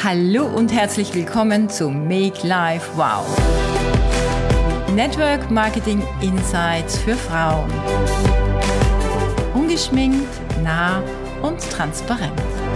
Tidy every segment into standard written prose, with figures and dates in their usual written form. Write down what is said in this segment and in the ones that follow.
Hallo und herzlich willkommen zu Make Life Wow. Network Marketing Insights für Frauen. Ungeschminkt, nah und transparent.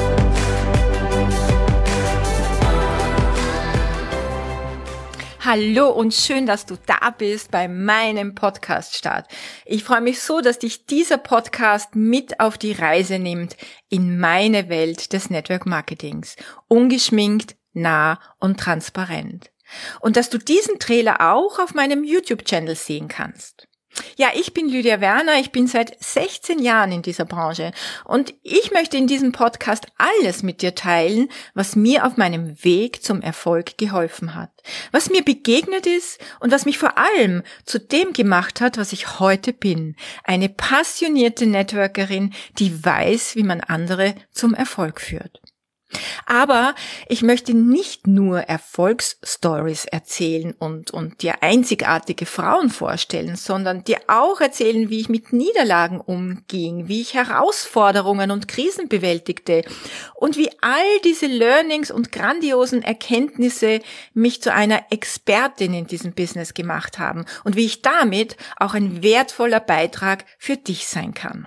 Hallo und schön, dass du da bist bei meinem Podcast-Start. Ich freue mich so, dass dich dieser Podcast mit auf die Reise nimmt in meine Welt des Network Marketings. Ungeschminkt, nah und transparent. Und dass du diesen Trailer auch auf meinem YouTube-Channel sehen kannst. Ja, ich bin Lydia Werner, ich bin seit 16 Jahren in dieser Branche und ich möchte in diesem Podcast alles mit dir teilen, was mir auf meinem Weg zum Erfolg geholfen hat, was mir begegnet ist und was mich vor allem zu dem gemacht hat, was ich heute bin, eine passionierte Networkerin, die weiß, wie man andere zum Erfolg führt. Aber ich möchte nicht nur Erfolgsstories erzählen und dir einzigartige Frauen vorstellen, sondern dir auch erzählen, wie ich mit Niederlagen umging, wie ich Herausforderungen und Krisen bewältigte und wie all diese Learnings und grandiosen Erkenntnisse mich zu einer Expertin in diesem Business gemacht haben und wie ich damit auch ein wertvoller Beitrag für dich sein kann.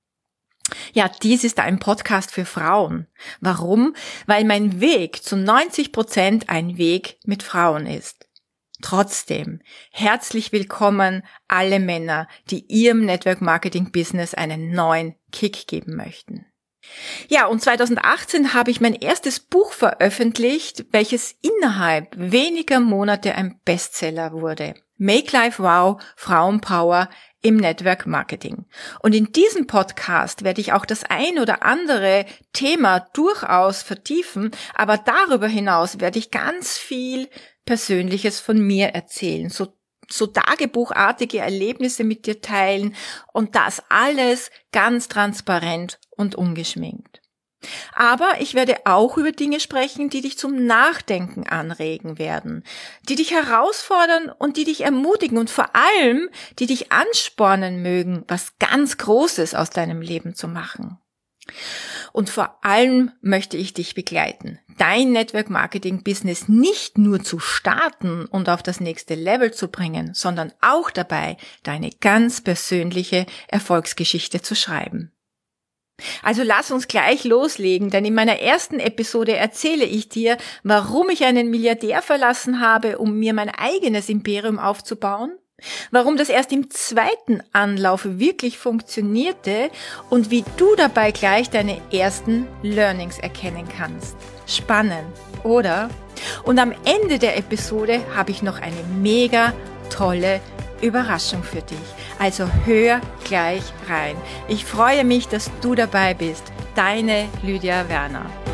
Ja, dies ist ein Podcast für Frauen. Warum? Weil mein Weg zu 90% ein Weg mit Frauen ist. Trotzdem, herzlich willkommen alle Männer, die ihrem Network Marketing Business einen neuen Kick geben möchten. Ja, und 2018 habe ich mein erstes Buch veröffentlicht, welches innerhalb weniger Monate ein Bestseller wurde. Make Life Wow, Frauenpower im Network Marketing. Und in diesem Podcast werde ich auch das ein oder andere Thema durchaus vertiefen, aber darüber hinaus werde ich ganz viel Persönliches von mir erzählen, so tagebuchartige Erlebnisse mit dir teilen und das alles ganz transparent und ungeschminkt. Aber ich werde auch über Dinge sprechen, die dich zum Nachdenken anregen werden, die dich herausfordern und die dich ermutigen und vor allem, die dich anspornen mögen, was ganz Großes aus deinem Leben zu machen. Und vor allem möchte ich dich begleiten, dein Network Marketing Business nicht nur zu starten und auf das nächste Level zu bringen, sondern auch dabei, deine ganz persönliche Erfolgsgeschichte zu schreiben. Also lass uns gleich loslegen, denn in meiner ersten Episode erzähle ich dir, warum ich einen Milliardär verlassen habe, um mir mein eigenes Imperium aufzubauen, warum das erst im zweiten Anlauf wirklich funktionierte und wie du dabei gleich deine ersten Learnings erkennen kannst. Spannend, oder? Und am Ende der Episode habe ich noch eine mega tolle Überraschung für dich. Also hör gleich rein. Ich freue mich, dass du dabei bist. Deine Lydia Werner.